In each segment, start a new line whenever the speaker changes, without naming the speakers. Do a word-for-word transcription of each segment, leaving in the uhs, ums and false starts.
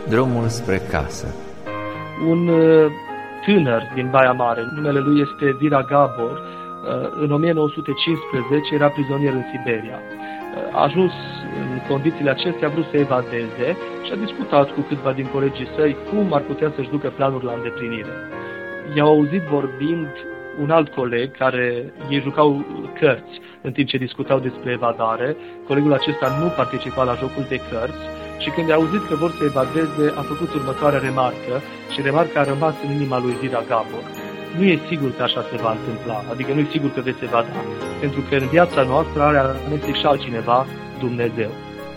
Drumul spre casă.
Un tânăr din Baia Mare, numele lui este Vira Gabor, în o mie nouă sute cincisprezece era prizonier în Siberia. A ajuns în condițiile acestea, a vrut să evadeze și a discutat cu câțiva din colegii săi cum ar putea să-și ducă planul la îndeplinire. I-au auzit vorbind un alt coleg care ei jucau cărți în timp ce discutau despre evadare. Colegul acesta nu participa la jocul de cărți și când a auzit că vor să evadeze, a făcut următoarea remarcă și remarca a rămas în inima lui Vira Gabor. Nu e sigur că așa se va întâmpla, adică nu e sigur că veți evada, pentru că în viața noastră are amestec și altcineva, Dumnezeu.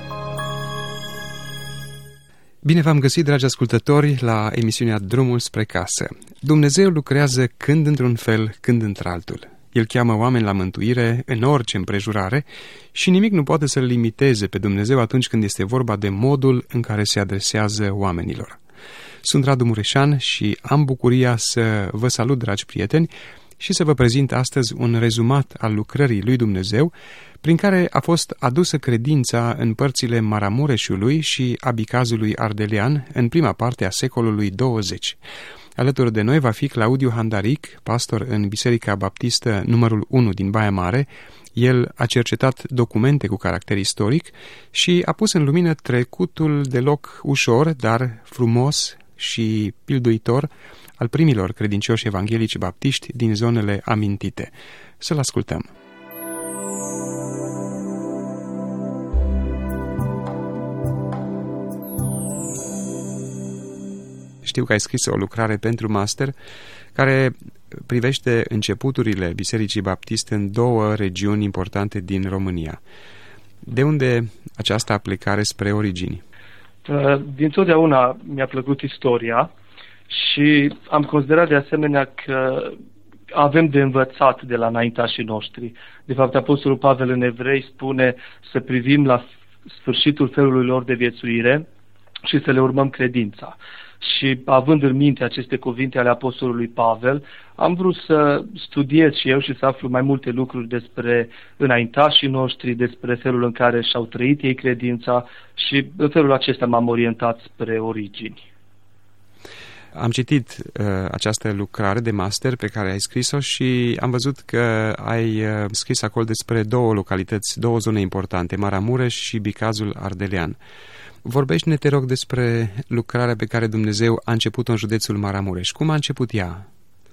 Bine v-am găsit, dragi ascultători, la emisiunea Drumul spre casă. Dumnezeu lucrează când într-un fel, când într-altul. El cheamă oameni la mântuire în orice împrejurare și nimic nu poate să-L limiteze pe Dumnezeu atunci când este vorba de modul în care se adresează oamenilor. Sunt Radu Mureșan și am bucuria să vă salut, dragi prieteni, și să vă prezint astăzi un rezumat al lucrării lui Dumnezeu, prin care a fost adusă credința în părțile Maramureșului și Abicazului Ardelean în prima parte a secolului douăzeci. Alături de noi va fi Claudiu Handaric, pastor în Biserica Baptistă numărul unu din Baia Mare. El a cercetat documente cu caracter istoric și a pus în lumină trecutul deloc ușor, dar frumos și pilduitor al primilor credincioși evanghelici baptiști din zonele amintite. Să-l ascultăm. Știu că ai scris o lucrare pentru master care privește începuturile Bisericii Baptiste în două regiuni importante din România. De unde această aplicare spre origini?
Dintotdeauna mi-a plăcut istoria și am considerat de asemenea că avem de învățat de la înaintașii noștri. De fapt, Apostolul Pavel în Evrei spune să privim la sfârșitul felului lor de viețuire și să le urmăm credința. Și având în minte aceste cuvinte ale Apostolului Pavel, am vrut să studiez și eu și să aflu mai multe lucruri despre înaintașii noștri, despre felul în care și-au trăit ei credința și în felul acesta m-am orientat spre origini.
Am citit uh, această lucrare de master pe care ai scris-o și am văzut că ai uh, scris acolo despre două localități, două zone importante, Maramureș și Bicazul Ardelean. Vorbește-ne, te rog, despre lucrarea pe care Dumnezeu a început-o în județul Maramureș. Cum a început ea?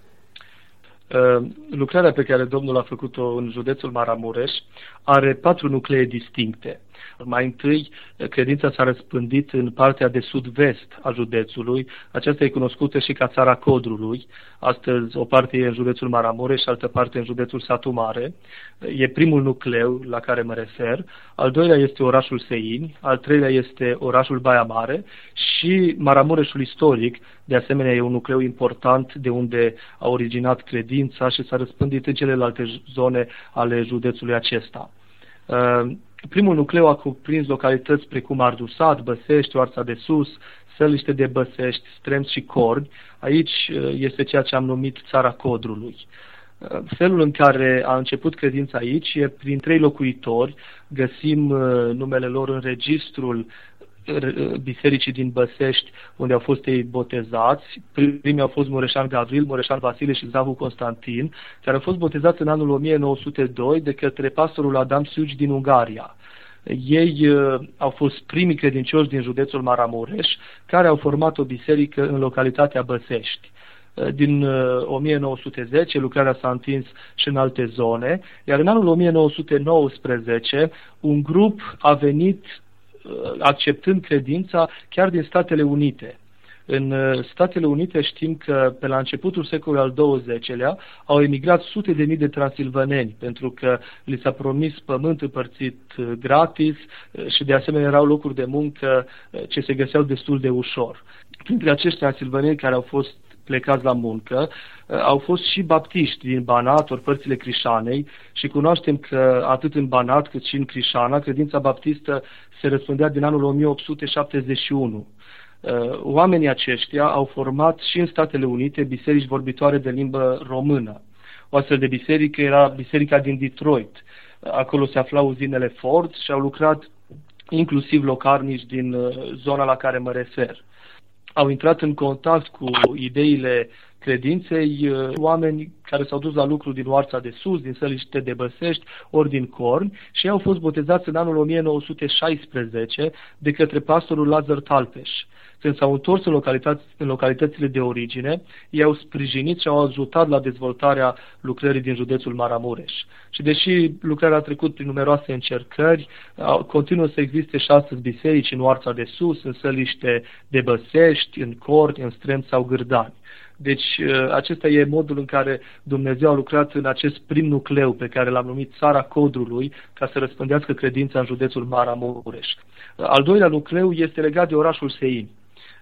Uh, lucrarea pe care Domnul a făcut-o în județul Maramureș are patru nuclee distincte. Mai întâi, credința s-a răspândit în partea de sud-vest a județului. Aceasta e cunoscută și ca Țara Codrului. Astăzi o parte e în județul Maramureș și altă parte în județul Satu Mare. E primul nucleu la care mă refer. Al doilea este orașul Seini, al treilea este orașul Baia Mare și Maramureșul istoric, de asemenea, e un nucleu important de unde a originat credința și s-a răspândit în celelalte zone ale județului acesta. Primul nucleu a cuprins localități precum Ardusat, Băsești, Oarța de Sus, Săliște de Băsești, Stremț și Corni. Aici este ceea ce am numit Țara Codrului. Felul în care a început credința aici e prin trei locuitori. Găsim numele lor în registrul bisericii din Băsești, unde au fost ei botezați. Primii au fost Mureșan Gavril, Mureșan Vasile și Zahu Constantin, care au fost botezați în anul o mie nouă sute doi de către pastorul Adam Sugi din Ungaria. Ei uh, au fost primii credincioși din județul Maramureș, care au format o biserică în localitatea Băsești. Din uh, o mie nouă sute zece lucrarea s-a întins și în alte zone, iar în anul o mie nouă sute nouăsprezece un grup a venit acceptând credința chiar din Statele Unite. În Statele Unite știm că pe la începutul secolului al douăzecelea au emigrat sute de mii de transilvaneni pentru că li s-a promis pământ împărțit gratis și de asemenea erau locuri de muncă ce se găseau destul de ușor. Printre acești transilvaneni care au fost plecați la muncă, au fost și baptiști din Banat, ori părțile Crișanei, și cunoaștem că atât în Banat cât și în Crișana, credința baptistă se răspândea din anul o mie opt sute șaptezeci și unu. Oamenii aceștia au format și în Statele Unite biserici vorbitoare de limbă română. O astfel de biserică era biserica din Detroit. Acolo se aflau uzinele Ford și au lucrat inclusiv locarnici din zona la care mă refer. au intrat în contact cu ideile credinței oameni care s-au dus la lucru din Oarța de Sus, din Săliște de Băsești, ori din Corni, și ei au fost botezați în anul o mie nouă sute șaisprezece de către pastorul Lazar Talpeș. Când s-au întors în, localități, în localitățile de origine, ei au sprijinit și au ajutat la dezvoltarea lucrării din județul Maramureș. Și deși lucrarea a trecut prin numeroase încercări, continuă să existe și astăzi biserici în Oarța de Sus, în Săliște de Băsești, în Corni, în Strem sau Gârdani. Deci acesta e modul în care Dumnezeu a lucrat în acest prim nucleu pe care l-am numit Țara Codrului, ca să răspândească credința în județul Maramureș. Al doilea nucleu este legat de orașul Seini.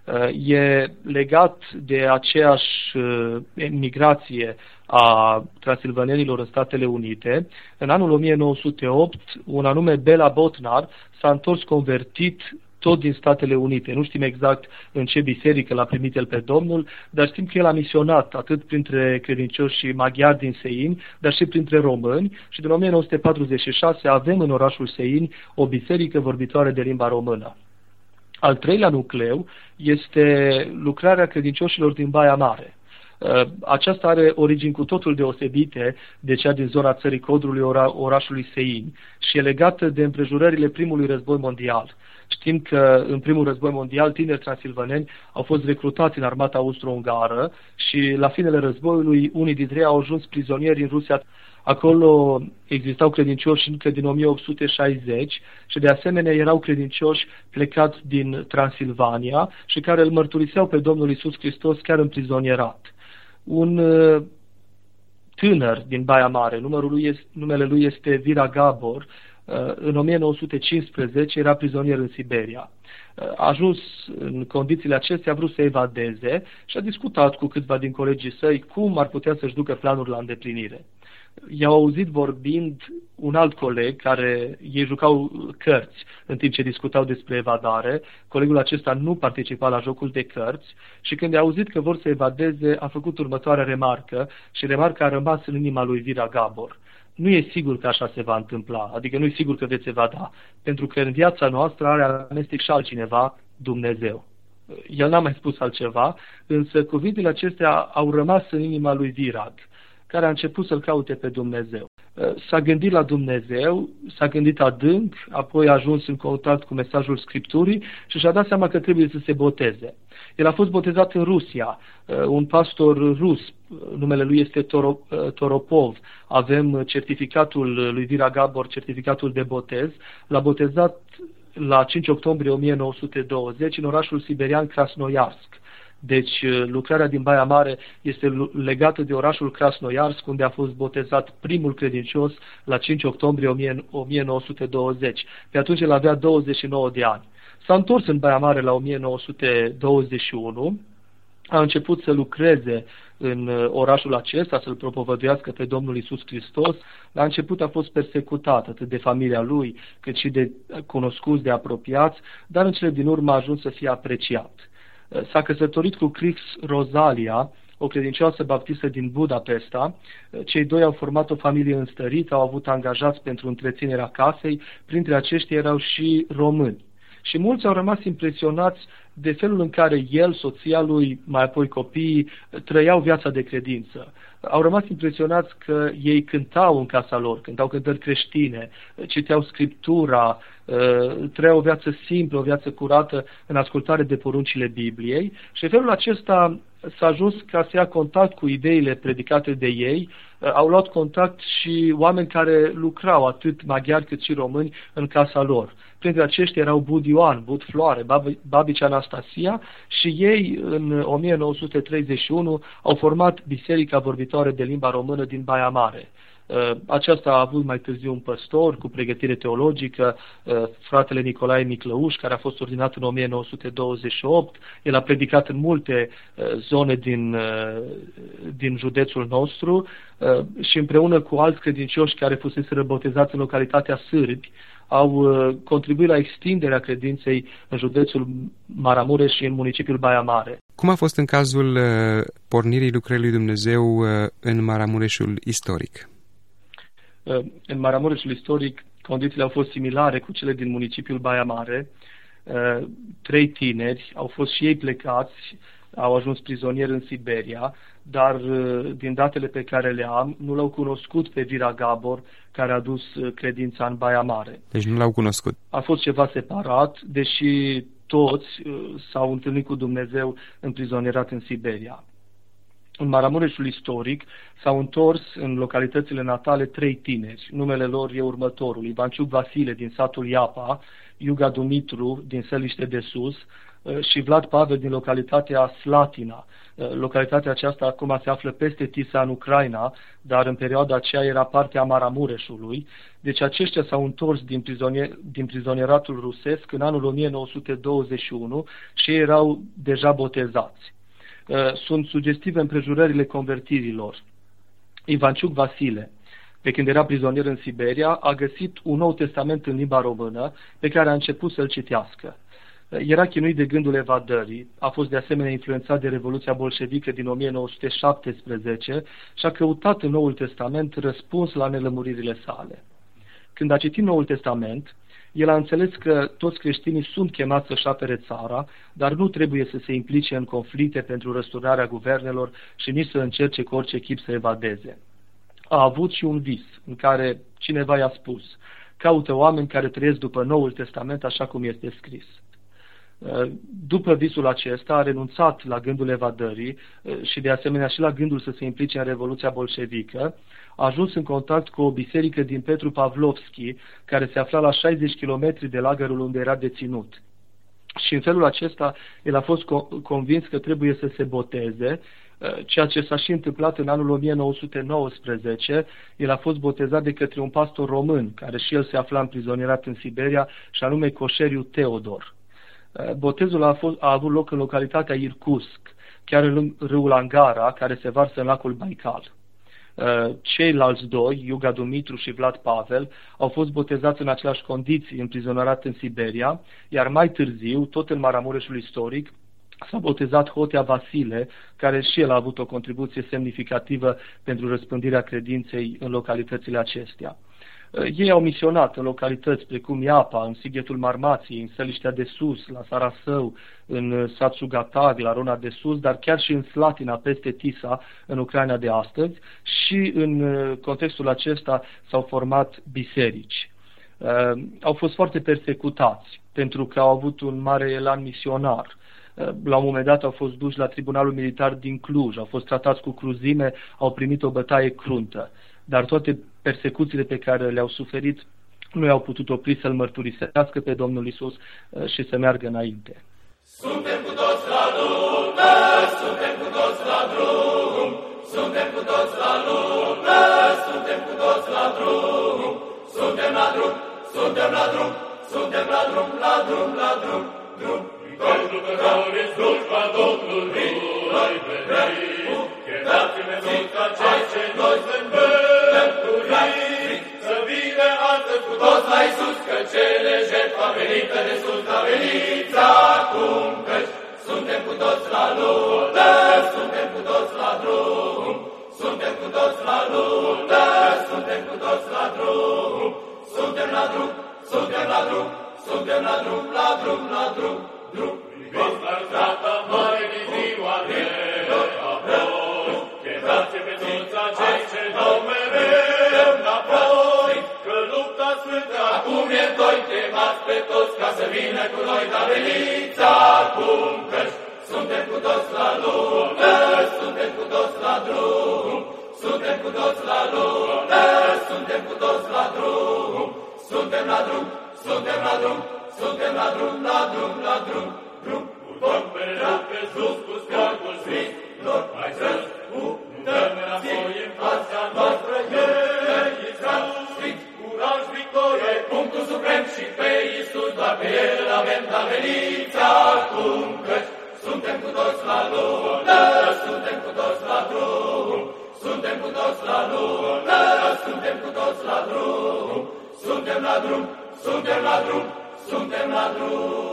E legat de aceeași migrație a transilvanenilor în Statele Unite. În anul o mie nouă sute opt, un anume Bela Botnar s-a întors convertit tot din Statele Unite. Nu știm exact în ce biserică l-a primit el pe Domnul, dar știm că el a misionat atât printre credincioși maghiari din Seini, dar și printre români, și din o mie nouă sute patruzeci și șase avem în orașul Seini o biserică vorbitoare de limba română. Al treilea nucleu este lucrarea credincioșilor din Baia Mare. Aceasta are origini cu totul deosebite de cea din zona Țării Codrului, ora, orașului Seini, și e legată de împrejurările primului război mondial. Știm că în primul război mondial tineri transilvaneni au fost recrutați în armata austro-ungară și la finele războiului unii dintre ei au ajuns prizonieri în Rusia. Acolo existau credincioși încă din o mie opt sute șaizeci și de asemenea erau credincioși plecați din Transilvania și care îl mărturiseau pe Domnul Iisus Hristos chiar în prizonierat. Un uh, tânăr din Baia Mare, numărul lui este, numele lui este Vira Gabor, uh, în o mie nouă sute cincisprezece era prizonier în Siberia. A ajuns în condițiile acestea, a vrut să evadeze și a discutat cu câțiva din colegii săi cum ar putea să-și ducă planul la îndeplinire. I-au auzit vorbind un alt coleg, care ei jucau cărți în timp ce discutau despre evadare. Colegul acesta nu participa la jocul de cărți și când a auzit că vor să evadeze, a făcut următoarea remarcă și remarca a rămas în inima lui Vira Gabor. Nu e sigur că așa se va întâmpla, adică nu e sigur că veți evada, pentru că în viața noastră are amestec și altcineva, Dumnezeu. El n-a mai spus altceva, însă cuvintele acestea au rămas în inima lui Virag, care a început să-L caute pe Dumnezeu. S-a gândit la Dumnezeu, s-a gândit adânc, apoi a ajuns în contact cu mesajul Scripturii și și-a dat seama că trebuie să se boteze. El a fost botezat în Rusia, un pastor rus, numele lui este Toropov, avem certificatul lui Vira Gabor, certificatul de botez, l-a botezat la cinci octombrie o mie nouă sute douăzeci în orașul siberian Krasnoiarsk. Deci lucrarea din Baia Mare este legată de orașul Krasnoiarsk, unde a fost botezat primul credincios la cinci octombrie o mie nouă sute douăzeci. Pe atunci el avea douăzeci și nouă de ani. S-a întors în Baia Mare la o mie nouă sute douăzeci și unu, a început să lucreze în orașul acesta, să-L propovăduiască pe Domnul Iisus Hristos. La început a fost persecutat atât de familia lui, cât și de cunoscuți, de apropiați, dar în cele din urmă a ajuns să fie apreciat. S-a căsătorit cu Crix Rosalia, o credincioasă baptistă din Budapesta. Cei doi au format o familie înstărită, au avut angajați pentru întreținerea casei, printre aceștia erau și români. Și mulți au rămas impresionați de felul în care el, soția lui, mai apoi copiii, trăiau viața de credință. Au rămas impresionați că ei cântau în casa lor, cântau cântări creștine, citeau Scriptura, trăiau o viață simplă, o viață curată în ascultare de poruncile Bibliei și în felul acesta s-a ajuns ca să ia contact cu ideile predicate de ei. Au luat contact și oameni care lucrau, atât maghiari cât și români, în casa lor. Printre aceștia erau Bud Ioan, Bud Floare, Babici Anastasia și ei în o mie nouă sute treizeci și unu au format Biserica Vorbitoare de Limba Română din Baia Mare. Aceasta a avut mai târziu un păstor cu pregătire teologică, fratele Nicolae Miclăuș, care a fost ordinat în o mie nouă sute douăzeci și opt. El a predicat în multe zone din, din județul nostru și împreună cu alți credincioși care fusese botezați în localitatea Sârbi, au contribuit la extinderea credinței în județul Maramureș și în municipiul Baia Mare.
Cum a fost în cazul pornirii lucrării lui Dumnezeu în Maramureșul istoric?
În Maramureșul istoric, condițiile au fost similare cu cele din municipiul Baia Mare. trei tineri, au fost și ei plecați, au ajuns prizonieri în Siberia, dar din datele pe care le am, nu l-au cunoscut pe Vira Gabor, care a dus credința în Baia Mare.
Deci nu l-au cunoscut.
A fost ceva separat, deși toți s-au întâlnit cu Dumnezeu împrizonierat în Siberia. În Maramureșul istoric s-au întors în localitățile natale trei tineri. Numele lor e următorul: Ivanciuc Vasile din satul Iapa, Iuga Dumitru din Săliște de Sus și Vlad Pavel din localitatea Slatina. Localitatea aceasta acum se află peste Tisa în Ucraina, dar în perioada aceea era partea Maramureșului. Deci aceștia s-au întors din, prizonier, din prizonieratul rusesc în anul o mie nouă sute douăzeci și unu și erau deja botezați. Sunt sugestive împrejurările convertirilor. Ivanciuc Vasile, pe când era prizonier în Siberia, a găsit un Nou Testament în limba română pe care a început să-l citească. Era chinuit de gândul evadării, a fost de asemenea influențat de Revoluția Bolșevică din o mie nouă sute șaptesprezece și a căutat în Noul Testament răspuns la nelămuririle sale. Când a citit Noul Testament, el a înțeles că toți creștinii sunt chemați să-și apere țara, dar nu trebuie să se implice în conflicte pentru răsturnarea guvernelor și nici să încerce cu orice chip să evadeze. A avut și un vis în care cineva i-a spus: caută oameni care trăiesc după Noul Testament așa cum este scris. După visul acesta a renunțat la gândul evadării și de asemenea și la gândul să se implice în Revoluția Bolșevică. A ajuns în contact cu o biserică din Petru Pavlovski, care se afla la șaizeci de kilometri de lagărul unde era deținut. Și în felul acesta el a fost convins că trebuie să se boteze, ceea ce s-a și întâmplat în anul o mie nouă sute nouăsprezece. El a fost botezat de către un pastor român, care și el se afla împrizonierat în Siberia, și anume Coșeriu Teodor. Botezul a, fost, a avut loc în localitatea Irkutsk, chiar în râul Angara, care se varsă în lacul Baikal. Ceilalți doi, Iuga Dumitru și Vlad Pavel, au fost botezați în aceleași condiții, împrizonarat în Siberia, iar mai târziu, tot în Maramureșul istoric, s-a botezat Hotea Vasile, care și el a avut o contribuție semnificativă pentru răspândirea credinței în localitățile acestea. Ei au misionat în localități precum Iapa, în Sighetul Marmației, în Săliștea de Sus, la Sarasău, în Satsul Gatag, la Rona de Sus, dar chiar și în Slatina, peste Tisa, în Ucraina de astăzi, și în contextul acesta s-au format biserici. Au fost foarte persecutați pentru că au avut un mare elan misionar. La un moment dat au fost duși la Tribunalul Militar din Cluj, au fost tratați cu cruzime, au primit o bătaie cruntă. Dar toate persecuțiile pe care le-au suferit nu i-au putut opri să-L mărturisească pe Domnul Iisus și să meargă înainte.
Suntem cu toți la luptă, suntem cu toți la drum, suntem cu toți la luptă, suntem cu toți la drum, suntem la drum, suntem la drum, suntem la drum, la drum, la drum, drum. Pentru că care slujba Domnului, noi vedem, chedați-ne toți ca cei ce noi zâmbăm curit, să vină astăzi cu toți la Iisus, că cele jertfa venită de sus a venit acum, căci suntem cu toți la luptă, suntem cu toți la drum, suntem cu toți la luptă, suntem cu toți la drum, suntem la drum, suntem la drum, suntem la drum, la drum, la drum, drum. Priviți la data mare din ziua de apoi, chedați pe toți acei ce dau mereu înapoi, că lupta sfântă acum e doi, chemați pe toți ca să vină cu noi, dar veniți acum, căci suntem cu toți la luptă, suntem cu toți la drum, suntem cu toți la luptă, suntem cu toți la drum, suntem la drum, suntem la drum, suntem la drum, la drum, la drum, drum. Urmăm mereu pe sus cu scalpul strict, lor mai sus, cu dăm înapoi în fața noastră, ei Israel, strict, curaj, victorie, punctul suprem și pe Iisus, doar pe El avem, dar veniți acum, căci suntem cu toți la luptă, suntem cu toți la drum, suntem cu toți la luptă, suntem cu toți la drum, suntem la drum, suntem la drum, suntem la drum.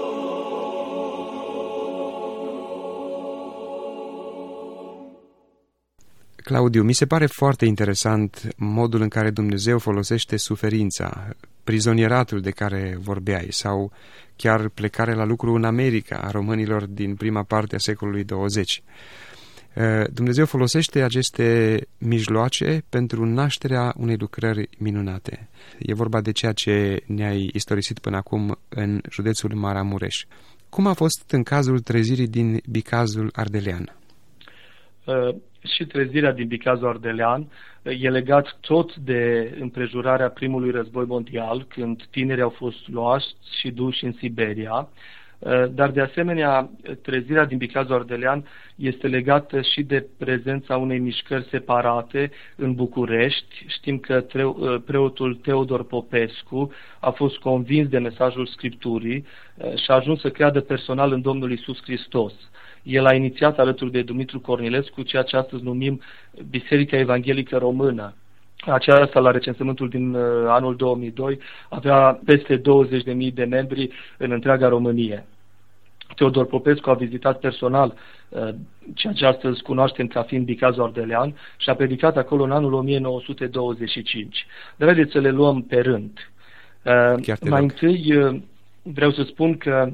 Claudiu, mi se pare foarte interesant modul în care Dumnezeu folosește suferința prizonieratul de care vorbeai sau chiar plecarea la lucru în America a românilor din prima parte a secolului douăzeci. Dumnezeu folosește aceste mijloace pentru nașterea unei lucrări minunate. E vorba de ceea ce ne-ai istorisit până acum în județul Maramureș. Cum a fost în cazul trezirii din Bicazul Ardelean?
Uh, și trezirea din Bicazul Ardelean e legat tot de împrejurarea primului război mondial, când tinerii au fost luați și duși în Siberia. Dar, de asemenea, trezirea din Bicazul Ardelean este legată și de prezența unei mișcări separate în București. Știm că preotul Teodor Popescu a fost convins de mesajul Scripturii și a ajuns să creadă personal în Domnul Iisus Hristos. El a inițiat alături de Dumitru Cornilescu ceea ce astăzi numim Biserica Evanghelică Română. Aceasta, la recensământul din anul două mii doi, avea peste douăzeci de mii de membri în întreaga Românie. Teodor Popescu a vizitat personal uh, ceea ce astăzi cunoaștem ca fiind Bicazul Ardelean și a predicat acolo în anul o mie nouă sute douăzeci și cinci. Dar haideți să le luăm pe rând. Uh, mai întâi uh, vreau să spun că,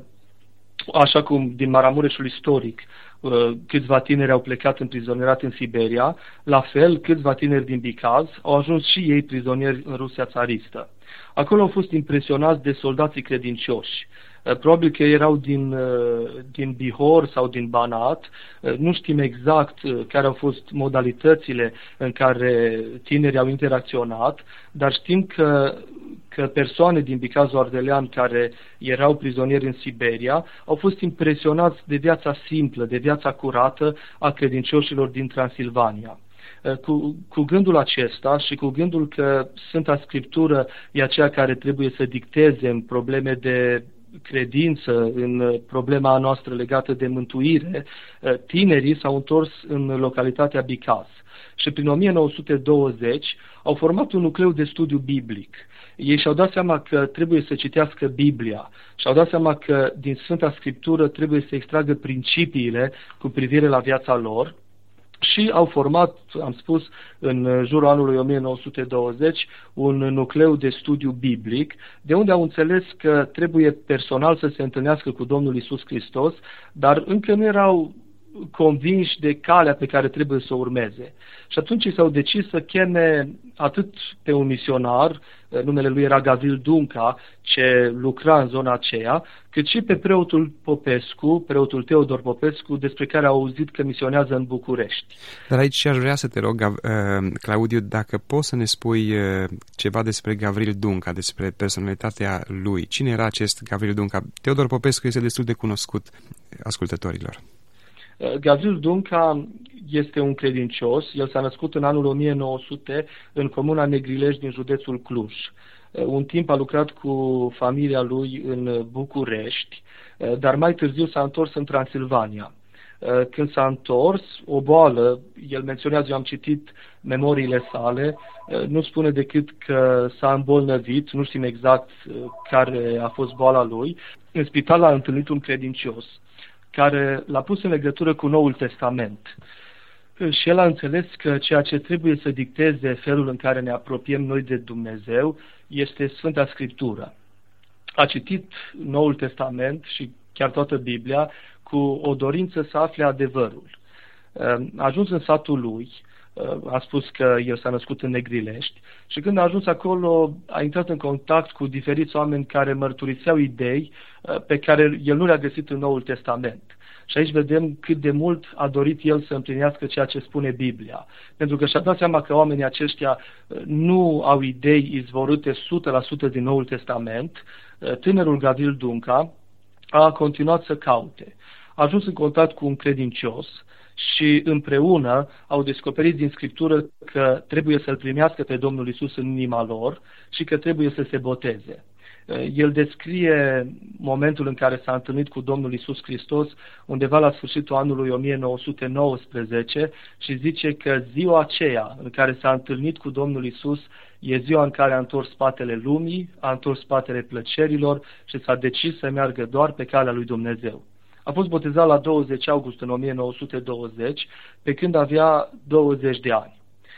așa cum din Maramureșul istoric uh, câțiva tineri au plecat în prizonierat în Siberia, la fel câțiva tineri din Bicaz au ajuns și ei prizonieri în Rusia țaristă. Acolo au fost impresionați de soldații credincioși. Probabil că erau din, din Bihor sau din Banat, nu știm exact care au fost modalitățile în care tinerii au interacționat, dar știm că, că persoane din Bicazul Ardelean care erau prizonieri în Siberia au fost impresionați de viața simplă, de viața curată a credincioșilor din Transilvania. Cu, cu gândul acesta și cu gândul că Sfânta Scriptură e aceea care trebuie să dicteze în probleme de credință, în problema noastră legată de mântuire, tinerii s-au întors în localitatea Bicaz și prin o mie nouă sute douăzeci au format un nucleu de studiu biblic. Ei și-au dat seama că trebuie să citească Biblia și-au dat seama că din Sfânta Scriptură trebuie să extragă principiile cu privire la viața lor și au format, am spus, în jurul anului o mie nouă sute douăzeci, un nucleu de studiu biblic, de unde au înțeles că trebuie personal să se întâlnească cu Domnul Iisus Hristos, dar încă nu erau convinși de calea pe care trebuie să o urmeze. Și atunci s-au decis să cheme atât pe un misionar, numele lui era Gavril Dunca, ce lucra în zona aceea, cât și pe preotul Popescu, preotul Teodor Popescu, despre care au auzit că misionează în București.
Dar aici aș vrea să te rog, Claudiu, dacă poți să ne spui ceva despre Gavril Dunca, despre personalitatea lui. Cine era acest Gavril Dunca? Teodor Popescu este destul de cunoscut ascultătorilor.
Gavril Dunca este un credincios. El s-a născut în anul o mie nouă sute în comuna Negrilești din județul Cluj. Un timp a lucrat cu familia lui în București, dar mai târziu s-a întors în Transilvania. Când s-a întors, o boală, el menționează, eu am citit memoriile sale, nu spune decât că s-a îmbolnăvit, nu știm exact care a fost boala lui. În spital a întâlnit un credincios care l-a pus în legătură cu Noul Testament. Și el a înțeles că ceea ce trebuie să dicteze felul în care ne apropiem noi de Dumnezeu este Sfânta Scriptură. A citit Noul Testament și chiar toată Biblia cu o dorință să afle adevărul. A ajuns în satul lui, a spus că el s-a născut în Negrilești și când a ajuns acolo a intrat în contact cu diferiți oameni care mărturiseau idei pe care el nu le-a găsit în Noul Testament. Și aici vedem cât de mult a dorit el să împlinească ceea ce spune Biblia. Pentru că și-a dat seama că oamenii aceștia nu au idei izvorâte o sută la sută din Noul Testament. Tânărul Gavril Dunca a continuat să caute. A ajuns în contact cu un credincios și împreună au descoperit din Scriptură că trebuie să-L primească pe Domnul Iisus în inima lor și că trebuie să se boteze. El descrie momentul în care s-a întâlnit cu Domnul Iisus Hristos undeva la sfârșitul anului o mie nouă sute nouăsprezece și zice că ziua aceea în care s-a întâlnit cu Domnul Iisus e ziua în care a întors spatele lumii, a întors spatele plăcerilor și s-a decis să meargă doar pe calea lui Dumnezeu. A fost botezat la douăzeci august în o mie nouă sute douăzeci, pe când avea douăzeci de ani.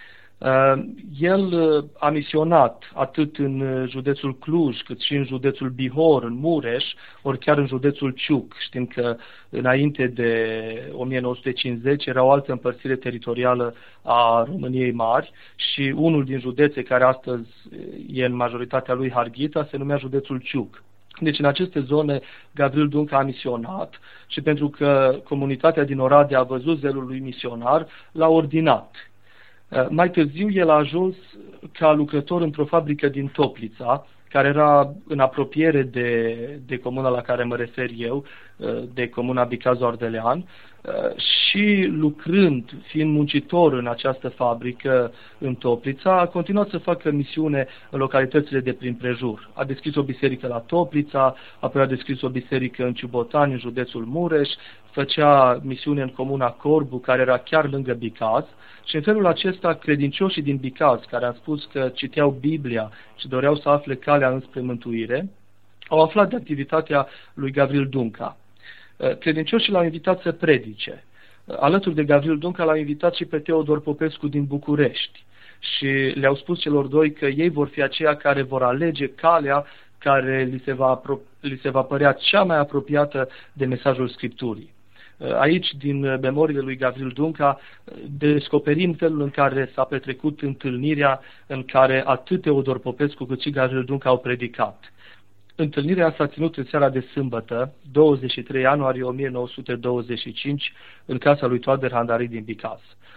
El a misionat atât în județul Cluj, cât și în județul Bihor, în Mureș, ori chiar în județul Ciuc. Știm că înainte de o mie nouă sute cincizeci era o altă împărțire teritorială a României Mari și unul din județe care astăzi e în majoritatea lui Harghita se numea județul Ciuc. Deci în aceste zone Gavril Dunca a misionat și pentru că comunitatea din Oradea a văzut zelul lui misionar, l-a ordinat. Mai târziu el a ajuns ca lucrător într-o fabrică din Toplița, care era în apropiere de, de comuna la care mă refer eu, de comuna Bicazu-Ardelean, și lucrând, fiind muncitor în această fabrică în Toplița, a continuat să facă misiune în localitățile de prin prejur. A deschis o biserică la Toplița, apoi a deschis o biserică în Ciubotani, în județul Mureș, făcea misiune în comuna Corbu, care era chiar lângă Bicaz, și în felul acesta credincioșii din Bicaz, care am spus că citeau Biblia și doreau să afle calea înspre mântuire, au aflat de activitatea lui Gavril Dunca. Credincioșii l-au invitat să predice. Alături de Gavril Dunca l-au invitat și pe Teodor Popescu din București și le-au spus celor doi că ei vor fi aceia care vor alege calea care li se va, apro- li se va părea cea mai apropiată de mesajul Scripturii. Aici, din memoriile lui Gavril Dunca, descoperim felul în care s-a petrecut întâlnirea în care atât Teodor Popescu cât și Gavril Dunca au predicat. Întâlnirea s-a ținut în seara de sâmbătă, douăzeci și trei ianuarie o mie nouă sute douăzeci și cinci, în casa lui Toader Handari din Bicaz.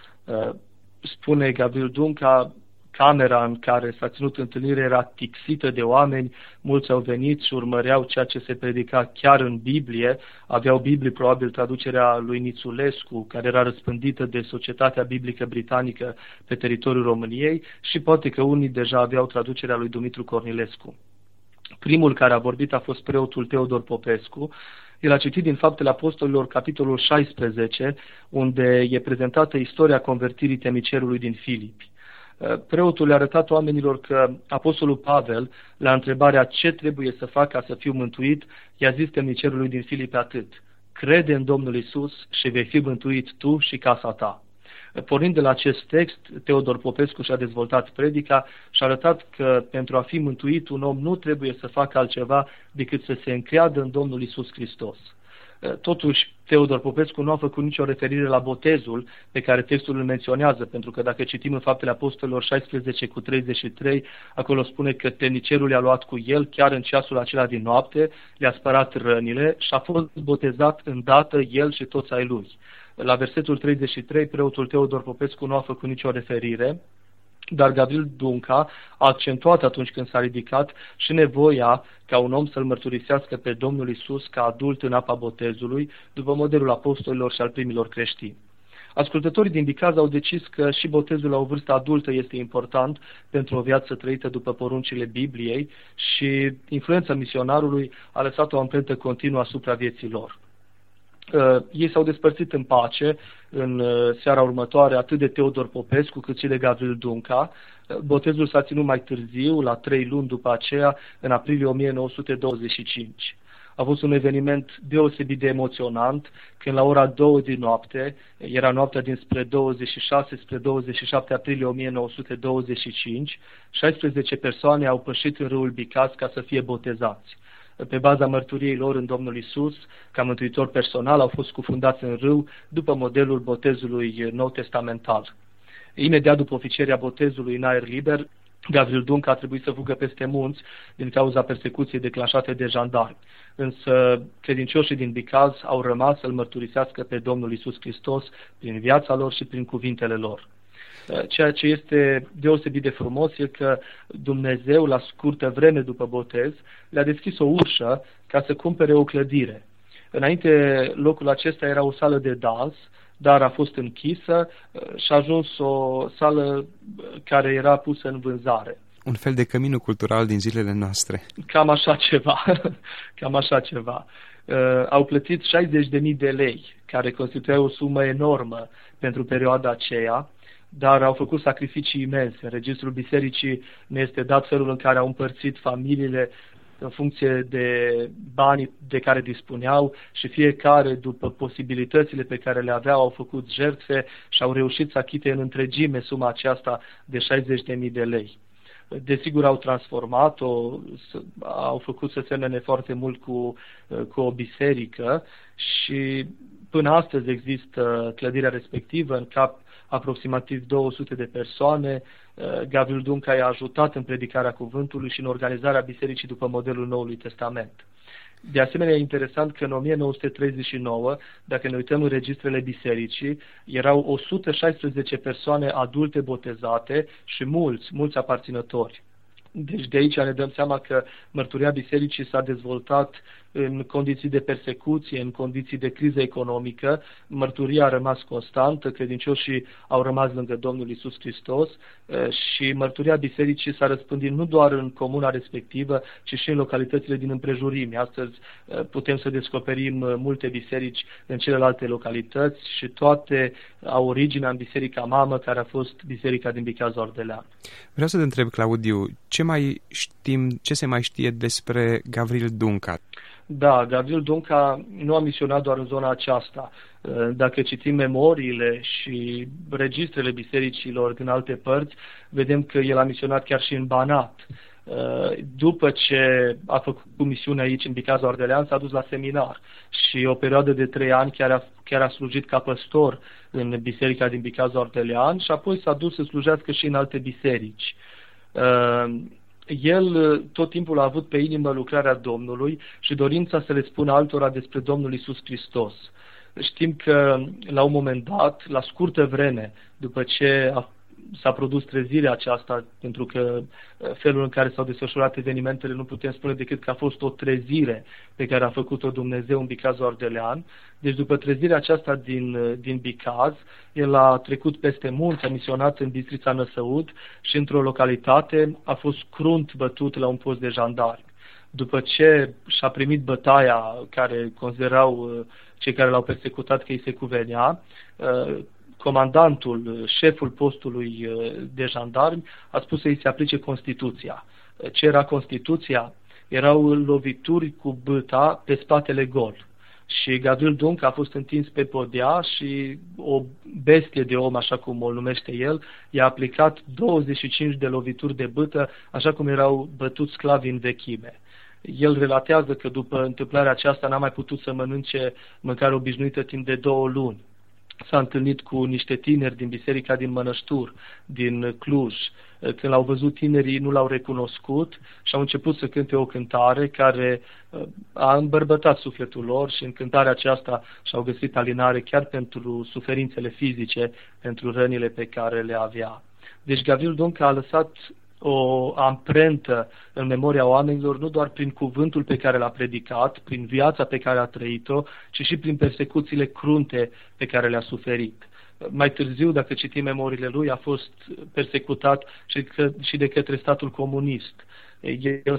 Spune Gavril Dunca, camera în care s-a ținut întâlnirea era tixită de oameni, mulți au venit și urmăreau ceea ce se predica chiar în Biblie, aveau Biblie, probabil traducerea lui Nițulescu, care era răspândită de Societatea Biblică Britanică pe teritoriul României și poate că unii deja aveau traducerea lui Dumitru Cornilescu. Primul care a vorbit a fost preotul Teodor Popescu. El a citit din Faptele Apostolilor, capitolul șaisprezece, unde e prezentată istoria convertirii temnicerului din Filipi. Preotul le-a arătat oamenilor că apostolul Pavel, la întrebarea ce trebuie să fac ca să fiu mântuit, i-a zis temnicerului din Filipi atât: crede în Domnul Isus și vei fi mântuit tu și casa ta. Pornind de la acest text, Teodor Popescu și-a dezvoltat predica și a arătat că pentru a fi mântuit un om nu trebuie să facă altceva decât să se încreadă în Domnul Isus Hristos. Totuși, Teodor Popescu nu a făcut nicio referire la botezul pe care textul îl menționează, pentru că dacă citim în Faptele Apostolilor șaisprezece cu treizeci și trei, acolo spune că temnicerul i-a luat cu el chiar în ceasul acela din noapte, le-a spărat rănile și a fost botezat îndată el și toți ai lui. La versetul treizeci și trei, preotul Teodor Popescu nu a făcut nicio referire, dar Gavril Dunca a accentuat atunci când s-a ridicat și nevoia ca un om să-L mărturisească pe Domnul Isus ca adult în apa botezului, după modelul apostolilor și al primilor creștini. Ascultătorii din Bicaz au decis că și botezul la o vârstă adultă este important pentru o viață trăită după poruncile Bibliei și influența misionarului a lăsat o amprentă continuă asupra vieții lor. Uh, ei s-au despărțit în pace în uh, seara următoare, atât de Teodor Popescu cât și de Gavril Dunca. Uh, botezul s-a ținut mai târziu, la trei luni după aceea, în aprilie o mie nouă sute douăzeci și cinci. A fost un eveniment deosebit de emoționant, când la ora două din noapte, era noaptea dinspre douăzeci și șase spre douăzeci și șapte aprilie o mie nouă sute douăzeci și cinci, șaisprezece persoane au pășit în râul Bicaz ca să fie botezați. Pe baza mărturiei lor în Domnul Isus, ca mântuitor personal, au fost cufundați în râu după modelul botezului nou-testamental. Imediat după oficierea botezului în aer liber, Gavril Dunca a trebuit să fugă peste munți din cauza persecuției declanșate de jandarmi. Însă credincioșii din Bicaz au rămas să-L mărturisească pe Domnul Isus Hristos prin viața lor și prin cuvintele lor. Ceea ce este deosebit de frumos e că Dumnezeu, la scurtă vreme după botez, le-a deschis o ușă ca să cumpere o clădire. Înainte, locul acesta era o sală de dans, dar a fost închisă și a ajuns o sală care era pusă în vânzare.
Un fel de căminul cultural din zilele noastre.
Cam așa ceva. Cam așa ceva. Uh, au plătit șaizeci de mii de lei, care constituie o sumă enormă pentru perioada aceea, dar au făcut sacrificii imense. În registrul bisericii ne este dat felul în care au împărțit familiile în funcție de banii de care dispuneau și fiecare, după posibilitățile pe care le aveau, au făcut jertfe și au reușit să achite în întregime suma aceasta de șaizeci de mii de lei. Desigur, au transformat-o, au făcut să semene foarte mult cu, cu o biserică și până astăzi există clădirea respectivă, în cap aproximativ două sute de persoane. Gavril Dunca i-a ajutat în predicarea cuvântului și în organizarea bisericii după modelul Noului Testament. De asemenea, e interesant că în o mie nouă sute treizeci și nouă, dacă ne uităm în registrele bisericii, erau o sută șaisprezece persoane adulte botezate și mulți, mulți aparținători. Deci de aici ne dăm seama că mărturia bisericii s-a dezvoltat în condiții de persecuție, în condiții de criză economică. Mărturia a rămas constantă, credincioșii au rămas lângă Domnul Iisus Hristos și mărturia bisericii s-a răspândit nu doar în comuna respectivă, ci și în localitățile din împrejurimi. Astăzi putem să descoperim multe biserici în celelalte localități și toate au originea în biserica mamă, care a fost biserica din Bicaz Ordelean.
Vreau să te întreb, Claudiu, ce mai știm, ce se mai știe despre Gavril Dunca?
Da, Gavril Dunca nu a misionat doar în zona aceasta. Dacă citim memoriile și registrele bisericilor din alte părți, vedem că el a misionat chiar și în Banat. După ce a făcut misiunea aici în Bicaz Ordelean, s-a dus la seminar și o perioadă de trei ani chiar a, chiar a slujit ca păstor în biserica din Bicaz Ordelean și apoi s-a dus să slujească și în alte biserici. El tot timpul a avut pe inimă lucrarea Domnului și dorința să le spună altora despre Domnul Iisus Hristos. Știm că la un moment dat, la scurtă vreme, după ce a, s-a produs trezirea aceasta, pentru că felul în care s-au desfășurat evenimentele nu putem spune decât că a fost o trezire pe care a făcut-o Dumnezeu în Bicaz Ordelean. Deci după trezirea aceasta din, din Bicaz, el a trecut peste munți, a misionat în Bistrița Năsăud și într-o localitate a fost crunt bătut la un post de jandarmi. După ce și-a primit bătaia care considerau cei care l-au persecutat că îi se cuvenea, comandantul, șeful postului de jandarmi a spus să îi se aplice Constituția. Ce era Constituția? Erau lovituri cu bâta pe spatele gol. Și Gavril Dunca a fost întins pe podea și o bestie de om, așa cum o numește el, i-a aplicat douăzeci și cinci de lovituri de bâtă, așa cum erau bătuți sclavi în vechime. El relatează că după întâmplarea aceasta n-a mai putut să mănânce mâncare obișnuită timp de două luni. S-a întâlnit cu niște tineri din biserica din Mănăștur, din Cluj. Când l-au văzut, tinerii nu l-au recunoscut și au început să cânte o cântare care a îmbărbătat sufletul lor și în cântarea aceasta și-au găsit alinare chiar pentru suferințele fizice, pentru rănile pe care le avea. Deci Gavril Dunca a lăsat o amprentă în memoria oamenilor, nu doar prin cuvântul pe care l-a predicat, prin viața pe care a trăit-o, ci și prin persecuțiile crunte pe care le-a suferit. Mai târziu, dacă citim memoriile lui, a fost persecutat și, că, și de către statul comunist. El,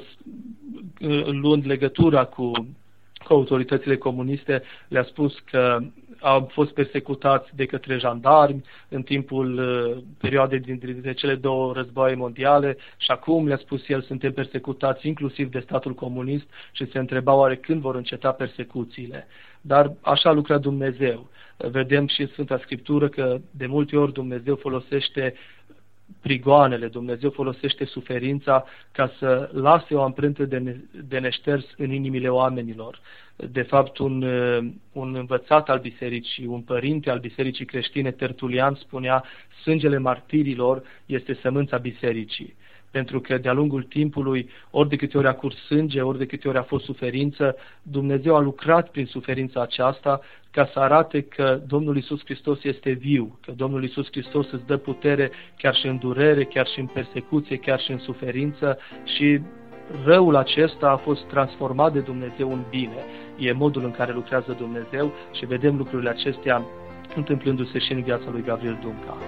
luând legătura cu, cu autoritățile comuniste, le-a spus că au fost persecutați de către jandarmi în timpul uh, perioadei dintre cele două războaie mondiale și acum, le-a spus el, suntem persecutați inclusiv de statul comunist și se întreba oare când vor înceta persecuțiile. Dar așa lucra Dumnezeu. Vedem și în Sfânta Scriptură că de multe ori Dumnezeu folosește prigoanele, Dumnezeu folosește suferința ca să lase o amprentă de, ne, de neșters în inimile oamenilor. De fapt, un, un învățat al bisericii, un părinte al bisericii creștine, Tertulian, spunea: sângele martirilor este sămânța bisericii. Pentru că de-a lungul timpului, ori de câte ori a curs sânge, ori de câte ori a fost suferință, Dumnezeu a lucrat prin suferința aceasta ca să arate că Domnul Iisus Hristos este viu, că Domnul Iisus Hristos îți dă putere chiar și în durere, chiar și în persecuție, chiar și în suferință și răul acesta a fost transformat de Dumnezeu în bine. E modul în care lucrează Dumnezeu și vedem lucrurile acestea întâmplându-se și în viața lui Gavril Dunca.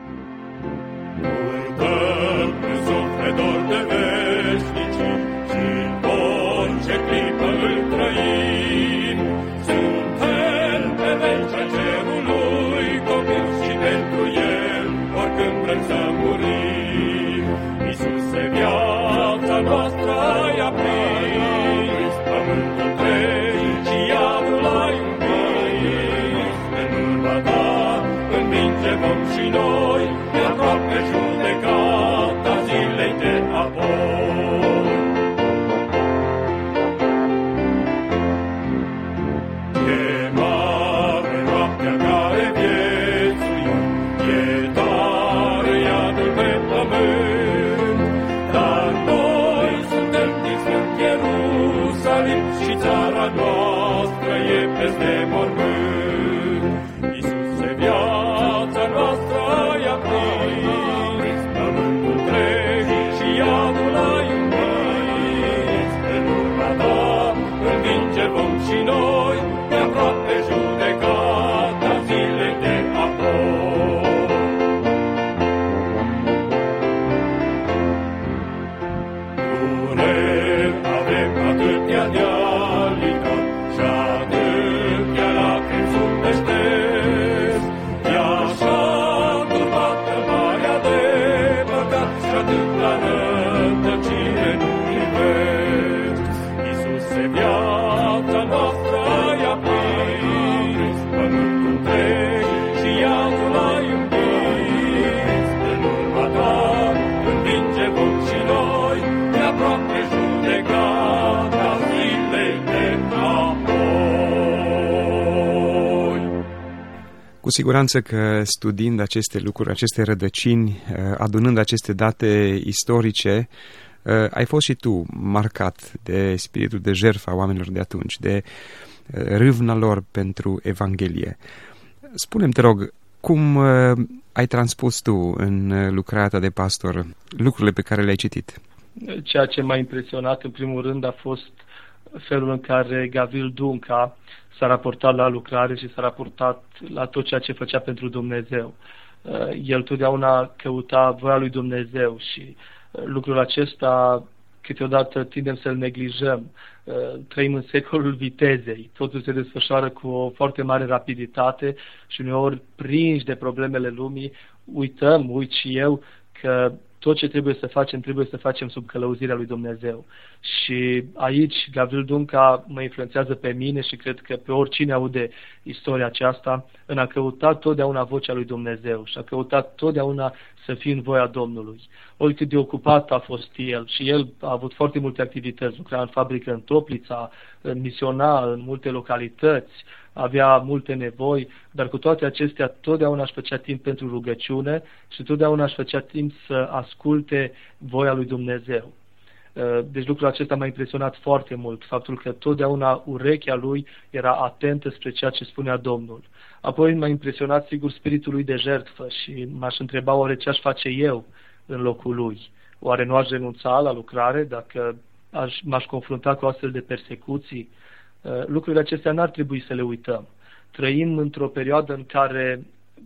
Sufletor de veșnicii și orice clipă îl trăim. Suntem pe vecea cerului copii și pentru el oricând vrem să murim. Iisuse, viața noastră ai aprins. și țara noastră e peste mormânt. Iisuse, viața noastră ai aprins, pământul trec și iadul ai învins. În urma ta învinge vom și noi, de aproape judecata zilei de apoi. Dureri avem atâtea de-a litat și atâtea lacrimi sufletești. E așa turbată marea de păcat și atâta rătăcire nu-i vezi. Iisuse, viața noastră ai aprins, pământul trec și iadul ai învins. În urma ta învinge vom și noi, de aproape judecata zilei de apoi.
Cu siguranță că studiind aceste lucruri, aceste rădăcini, adunând aceste date istorice, ai fost și tu marcat de spiritul de jertfă a oamenilor de atunci, de râvna lor pentru Evanghelie. Spune-mi, te rog, cum ai transpus tu în lucrarea ta de pastor lucrurile pe care le-ai citit?
Ceea ce m-a impresionat în primul rând a fost felul în care Gavril Dunca s-a raportat la lucrare și s-a raportat la tot ceea ce făcea pentru Dumnezeu. El totdeauna căuta voia lui Dumnezeu și lucrul acesta câteodată tindem să-l neglijăm. Trăim în secolul vitezei, totul se desfășoară cu o foarte mare rapiditate și uneori prinși de problemele lumii, uităm, uit și eu, că tot ce trebuie să facem, trebuie să facem sub călăuzirea lui Dumnezeu. Și aici Gavril Dunca mă influențează pe mine și cred că pe oricine aude istoria aceasta, în a căuta totdeauna vocea lui Dumnezeu și a căutat totdeauna să fie în voia Domnului. Oricât de ocupat a fost el și el a avut foarte multe activități, lucra în fabrică în Toplița, misiona în multe localități, avea multe nevoi, dar cu toate acestea totdeauna își făcea timp pentru rugăciune și totdeauna își făcea timp să asculte voia lui Dumnezeu. Deci lucrul acesta m-a impresionat foarte mult, faptul că totdeauna urechea lui era atentă spre ceea ce spunea Domnul. Apoi m-a impresionat, sigur, spiritul lui de jertfă și m-aș întreba oare ce aș face eu în locul lui. Oare nu aș renunța la lucrare dacă aș, m-aș confrunta cu astfel de persecuții? Lucrurile acestea n-ar trebui să le uităm. Trăim într-o perioadă în care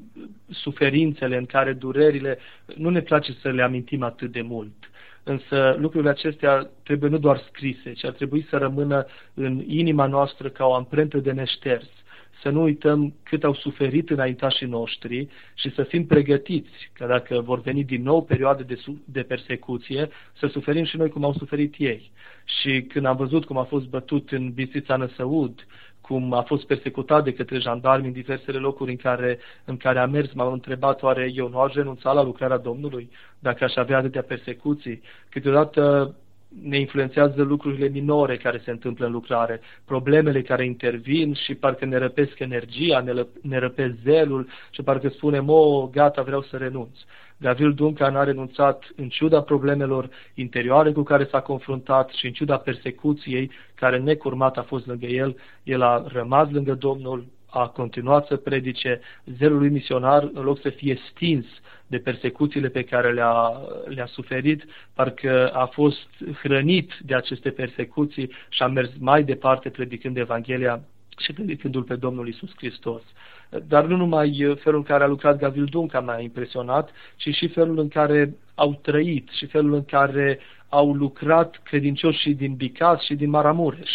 suferințele, în care durerile, nu ne place să le amintim atât de mult. Însă lucrurile acestea trebuie nu doar scrise, ci ar trebui să rămână în inima noastră ca o amprentă de neșters. Să nu uităm cât au suferit înaintașii noștri și să fim pregătiți că dacă vor veni din nou perioade de, de persecuție, să suferim și noi cum au suferit ei. Și când am văzut cum a fost bătut în Bistrița Năsăud, cum a fost persecutat de către jandarmi în diversele locuri în care, în care a mers, m-am întrebat oare eu nu aș renunța la lucrarea Domnului dacă aș avea atâtea persecuții. Câteodată ne influențează lucrurile minore care se întâmplă în lucrare, problemele care intervin și parcă ne răpesc energia, ne, lă, ne răpesc zelul și parcă spunem, o, gata, vreau să renunț. Gavril Dunca n-a renunțat în ciuda problemelor interioare cu care s-a confruntat și în ciuda persecuției care necurmat a fost lângă el. El a rămas lângă Domnul, a continuat să predice, zelul lui misionar, în loc să fie stins de persecuțiile pe care le-a, le-a suferit, parcă a fost hrănit de aceste persecuții și a mers mai departe predicând Evanghelia și predicându-L pe Domnul Iisus Hristos. Dar nu numai felul în care a lucrat Gavril Dunca m-a impresionat, ci și felul în care au trăit și felul în care au lucrat credincioșii din Bicaz și din Maramureș.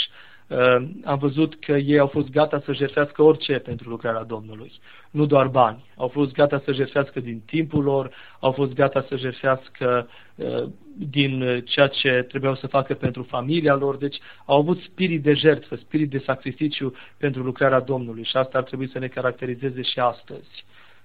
Am văzut că ei au fost gata să jertfească orice pentru lucrarea Domnului. Nu doar bani. Au fost gata să jertfească din timpul lor, au fost gata să jertfească din ceea ce trebuiau să facă pentru familia lor. Deci au avut spirit de jertfă, spirit de sacrificiu pentru lucrarea Domnului și asta ar trebui să ne caracterizeze și astăzi.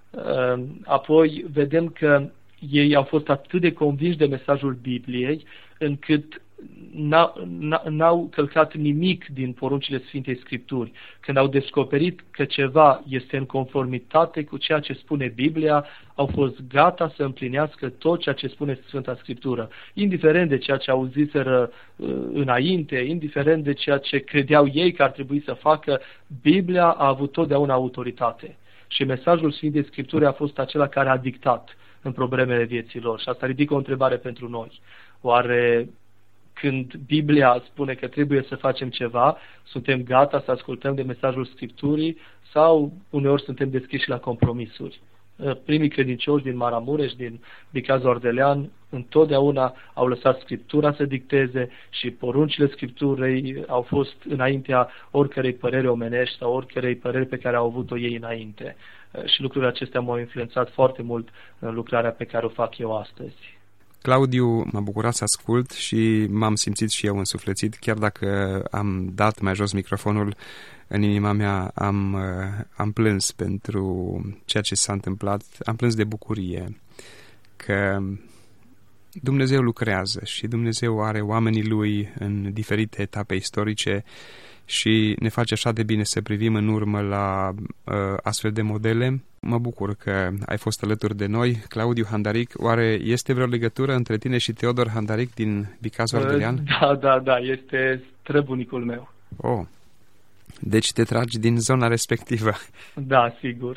Apoi vedem că ei au fost atât de convinși de mesajul Bibliei încât n-au călcat nimic din poruncile Sfintei Scripturi. Când au descoperit că ceva este în conformitate cu ceea ce spune Biblia, au fost gata să împlinească tot ceea ce spune Sfânta Scriptură, indiferent de ceea ce auziseră uh, înainte, indiferent de ceea ce credeau ei că ar trebui să facă. Biblia a avut totdeauna autoritate și mesajul Sfintei Scripturi a fost acela care a dictat în problemele vieții lor. Și asta ridică o întrebare pentru noi. Oare când Biblia spune că trebuie să facem ceva, suntem gata să ascultăm de mesajul Scripturii sau uneori suntem deschiși la compromisuri? Primii credincioși din Maramureș, din Bicaz Ordelean, întotdeauna au lăsat Scriptura să dicteze și poruncile Scripturii au fost înaintea oricărei păreri omenești sau oricărei păreri pe care au avut-o ei înainte. Și lucrurile acestea m-au influențat foarte mult în lucrarea pe care o fac eu astăzi.
Claudiu, m-a bucurat să ascult și m-am simțit și eu însuflețit, chiar dacă am dat mai jos microfonul, în inima mea am, am plâns pentru ceea ce s-a întâmplat, am plâns de bucurie că Dumnezeu lucrează și Dumnezeu are oamenii Lui în diferite etape istorice și ne face așa de bine să privim în urmă la uh, astfel de modele. Mă bucur că ai fost alături de noi. Claudiu Handaric, oare este vreo legătură între tine și Teodor Handaric din Bicaz Ordelean?
Da, da, da, este străbunicul meu.
Oh, deci te tragi din zona respectivă.
Da, sigur.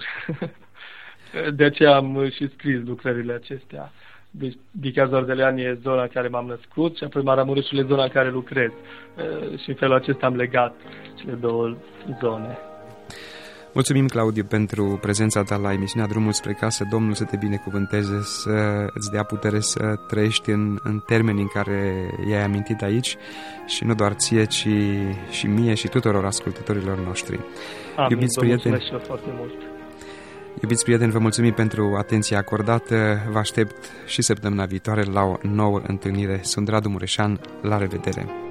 De aceea am și scris lucrările acestea. Deci, Bicaz Ordelean e zona în care m-am născut și apoi Maramureșul e zona în care lucrez. Și în felul acesta am legat cele două zone.
Mulțumim, Claudiu, pentru prezența ta la emisiunea Drumul spre Casă. Domnul să te binecuvânteze, să îți dea putere să trăiești în, în termenii în care i-ai amintit aici și nu doar ție, ci și mie și tuturor ascultătorilor noștri.
Amin,
Iubiți
vă
prieteni,
mulțumesc și eu foarte mult.
Iubiți prieteni, vă mulțumim pentru atenția acordată. Vă aștept și săptămâna viitoare la o nouă întâlnire. Sunt Radu Mureșan. La revedere!